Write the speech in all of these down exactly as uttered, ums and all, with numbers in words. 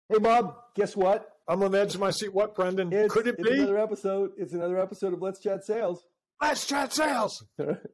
Hey, Bob, guess what? I'm on the edge of my seat. What, Brendan? It's, Could it it's be? another episode. It's another episode of Let's Chat Sales. Let's Chat Sales.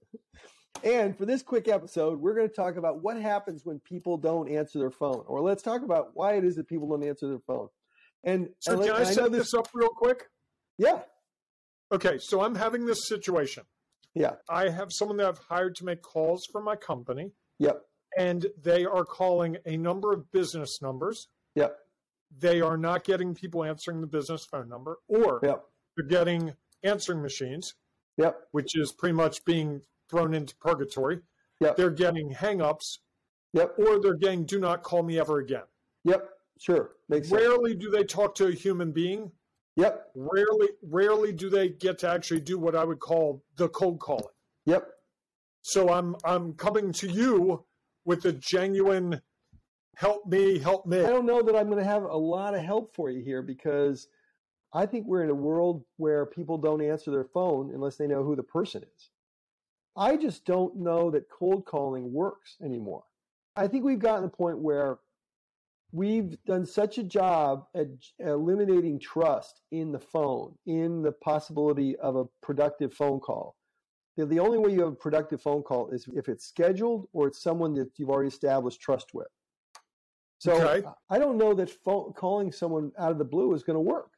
And for this quick episode, we're going to talk about what happens when people don't answer their phone. Or let's talk about why it is that people don't answer their phone. And so and can I, I set this, this up real quick? Yeah. Okay, so I'm having this situation. Yeah. I have someone that I've hired to make calls for my company. Yep. And they are calling a number of business numbers. Yep. They are not getting people answering the business phone number, or yep. they're getting answering machines, yep. which is pretty much being thrown into purgatory. Yep. They're getting hang-ups, yep. or they're getting do not call me ever again. Yep, sure. Makes Rarely sense. do they talk to a human being. Yep. Rarely, rarely do they get to actually do what I would call the cold calling. Yep. So I'm I'm coming to you with a genuine help me, help me. I don't know that I'm going to have a lot of help for you here, because I think we're in a world where people don't answer their phone unless they know who the person is. I just don't know that cold calling works anymore. I think we've gotten to the point where we've done such a job at eliminating trust in the phone, in the possibility of a productive phone call. The only way you have a productive phone call is if it's scheduled or it's someone that you've already established trust with. So okay. I don't know that phone, calling someone out of the blue is going to work.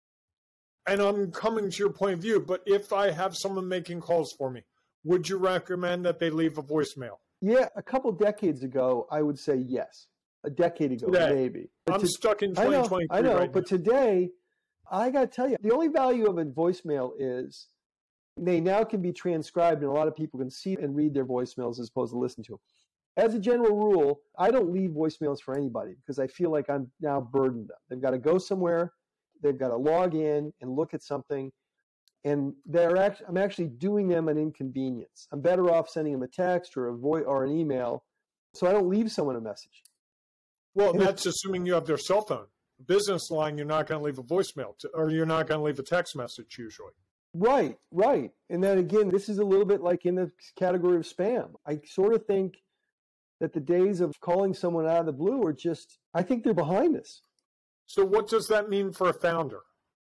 And I'm coming to your point of view, but if I have someone making calls for me, would you recommend that they leave a voicemail? Yeah, a couple decades ago, I would say yes. A decade ago, today, maybe. But I'm to, stuck in twenty twenty-three I know, I know right but now. Today, I got to tell you, the only value of a voicemail is they now can be transcribed, and a lot of people can see and read their voicemails as opposed to listen to them. As a general rule, I don't leave voicemails for anybody because I feel like I'm now burdened them. They've got to go somewhere, they've got to log in and look at something, and they're actually, I'm actually doing them an inconvenience. I'm better off sending them a text or a voice or an email, so I don't leave someone a message. Well, and that's assuming you have their cell phone. Business line, you're not going to leave a voicemail, to, or you're not going to leave a text message usually. Right, right. And then again, this is a little bit like in the category of spam. I sort of think that the days of calling someone out of the blue are just, I think they're behind us. So what does that mean for a founder?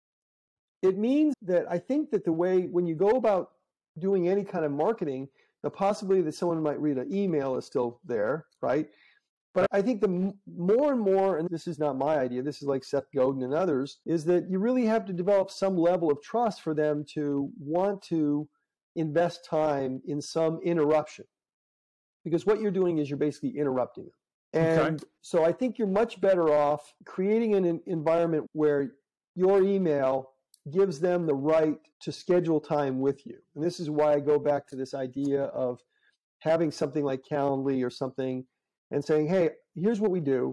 It means that I think that the way, when you go about doing any kind of marketing, the possibility that someone might read an email is still there, right? But I think the more and more, and this is not my idea, this is like Seth Godin and others, is that you really have to develop some level of trust for them to want to invest time in some interruption. Because what you're doing is you're basically interrupting them. And okay. So I think you're much better off creating an environment where your email gives them the right to schedule time with you. And this is why I go back to this idea of having something like Calendly or something and saying, hey, here's what we do,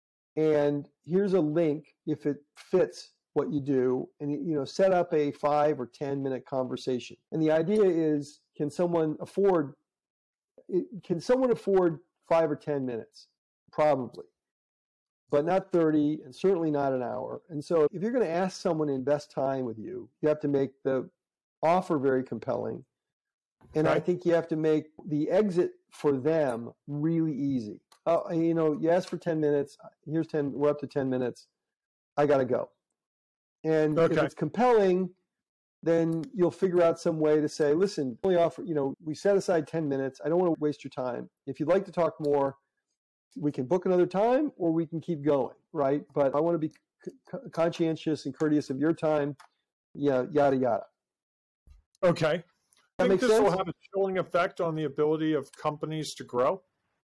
and here's a link if it fits what you do, and you know, set up a five or ten minute conversation. And the idea is, can someone afford can someone afford five or ten minutes? Probably, but not thirty, and certainly not an hour. And so if you're going to ask someone to invest time with you, you have to make the offer very compelling. And right. I think you have to make the exit for them really easy. Uh, you know, you ask for ten minutes. Here's ten. We're up to ten minutes. I got to go. And okay. if it's compelling, then you'll figure out some way to say, listen, only offer, you know, we set aside ten minutes. I don't want to waste your time. If you'd like to talk more, we can book another time or we can keep going, right? But I want to be c- conscientious and courteous of your time. Yeah, yada, yada. Okay. That I think makes this sense? will have a chilling effect on the ability of companies to grow.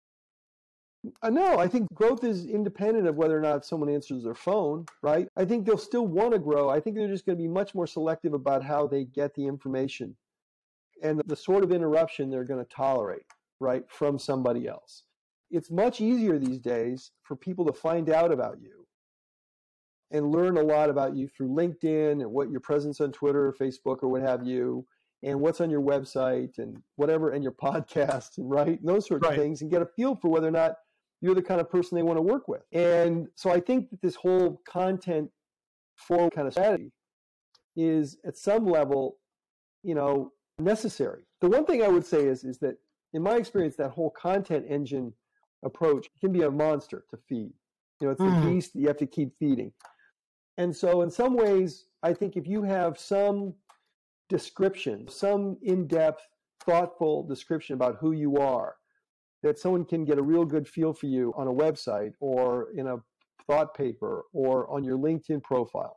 Uh, no, I think growth is independent of whether or not someone answers their phone, right? I think they'll still want to grow. I think they're just going to be much more selective about how they get the information and the sort of interruption they're going to tolerate, right, from somebody else. It's much easier these days for people to find out about you and learn a lot about you through LinkedIn and what your presence on Twitter or Facebook or what have you, and what's on your website and whatever, and your podcast, and right, and those sorts right. of things, and get a feel for whether or not you're the kind of person they want to work with. And so I think that this whole content forward kind of strategy is at some level, you know, necessary. The one thing I would say is, is that in my experience, that whole content engine approach can be a monster to feed. You know, it's the Mhm. beast that you have to keep feeding. And so in some ways, I think if you have some description, some in-depth, thoughtful description about who you are, that someone can get a real good feel for you on a website or in a thought paper or on your LinkedIn profile,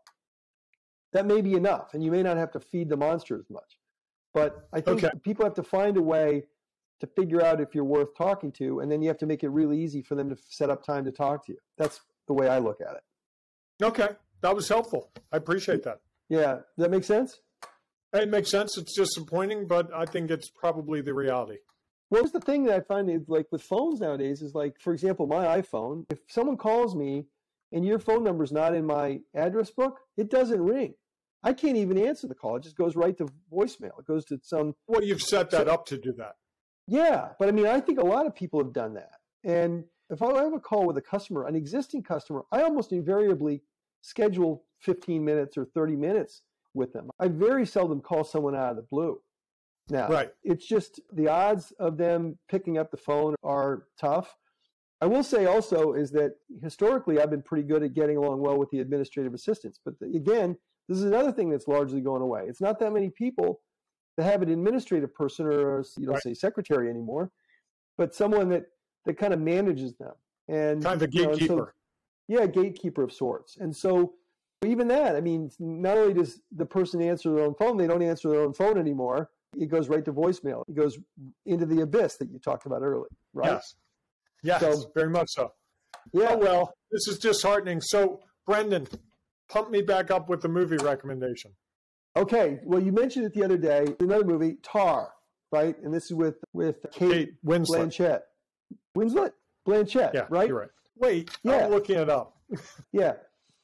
that may be enough. And you may not have to feed the monster as much. But I think Okay. people have to find a way to figure out if you're worth talking to, and then you have to make it really easy for them to set up time to talk to you. That's the way I look at it. Okay. That was helpful. I appreciate that. Yeah. Does that make sense? It makes sense. It's disappointing, but I think it's probably the reality. Well, here's the thing that I find is like with phones nowadays is like, for example, my iPhone, if someone calls me and your phone number is not in my address book, it doesn't ring. I can't even answer the call. It just goes right to voicemail. It goes to some. Well, you've set that up to do that. Yeah. But I mean, I think a lot of people have done that. And if I have a call with a customer, an existing customer, I almost invariably schedule fifteen minutes or thirty minutes with them. I very seldom call someone out of the blue. Now, Right. it's just the odds of them picking up the phone are tough. I will say also is that historically I've been pretty good at getting along well with the administrative assistants. But the, again, this is another thing that's largely going away. It's not that many people that have an administrative person or you don't Right. say secretary anymore, but someone that, that kind of manages them. And Kind of a you know, and so- gatekeeper. yeah, gatekeeper of sorts. And so even that, I mean, not only does the person answer their own phone, they don't answer their own phone anymore. It goes right to voicemail. It goes into the abyss that you talked about earlier, right? Yes. Yes, So- very much so. Yeah. Oh, well, this is disheartening. So, Brendan, pump me back up with the movie recommendation. Okay. Well, you mentioned it the other day. Another movie, Tar, right? And this is with with Kate, Kate Winslet. Blanchett. Winslet? Blanchett, Yeah, right? you're right. Wait, Yeah. I'm looking it up. Yeah.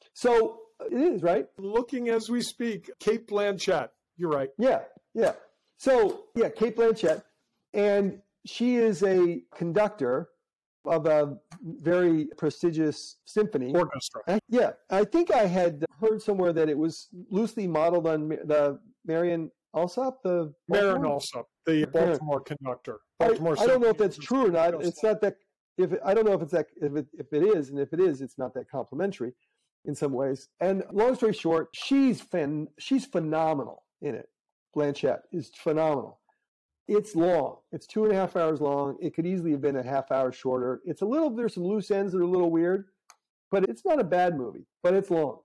So it is, right? Looking as we speak, Kate Blanchett. You're right. Yeah, yeah. So, yeah, Kate Blanchett, and she is a conductor of a very prestigious symphony. Orchestra. I- yeah, I think I had heard somewhere that it was loosely modeled on Ma- the Marion Alsop, the Marin Baltimore? Alsop, the Baltimore conductor. I, Baltimore I don't know if Symphony that's true or not. Orchestra. It's not that. If it, I don't know if it's that. If it if it is, and if it is, it's not that complimentary, in some ways. And long story short, she's phen, she's phenomenal in it. Blanchett is phenomenal. It's long. It's two and a half hours long. It could easily have been a half hour shorter. It's a little. There's some loose ends that are a little weird, but it's not a bad movie. But it's long.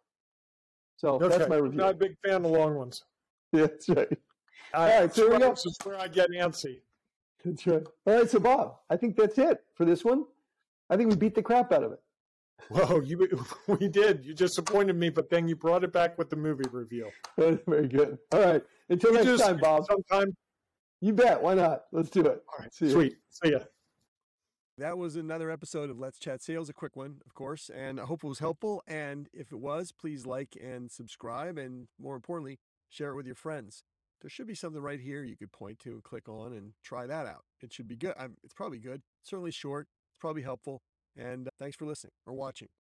So Okay. that's my review. Not a big fan of long ones. Yeah, that's right. I, All right, so here we go. This is where I get antsy. That's right. All right, so Bob, I think that's it for this one. I think we beat the crap out of it. Whoa, you we did. You disappointed me, but then you brought it back with the movie review. Very good. All right. Until You next just- time, Bob. Sometime. You bet. Why not? Let's do it. All right. See ya. Sweet. See ya. That was another episode of Let's Chat Sales, a quick one, of course, and I hope it was helpful. And if it was, please like and subscribe, and more importantly, share it with your friends. There should be something right here you could point to and click on and try that out. It should be good. I'm, it's probably good. Certainly short. It's probably helpful. And uh, thanks for listening or watching.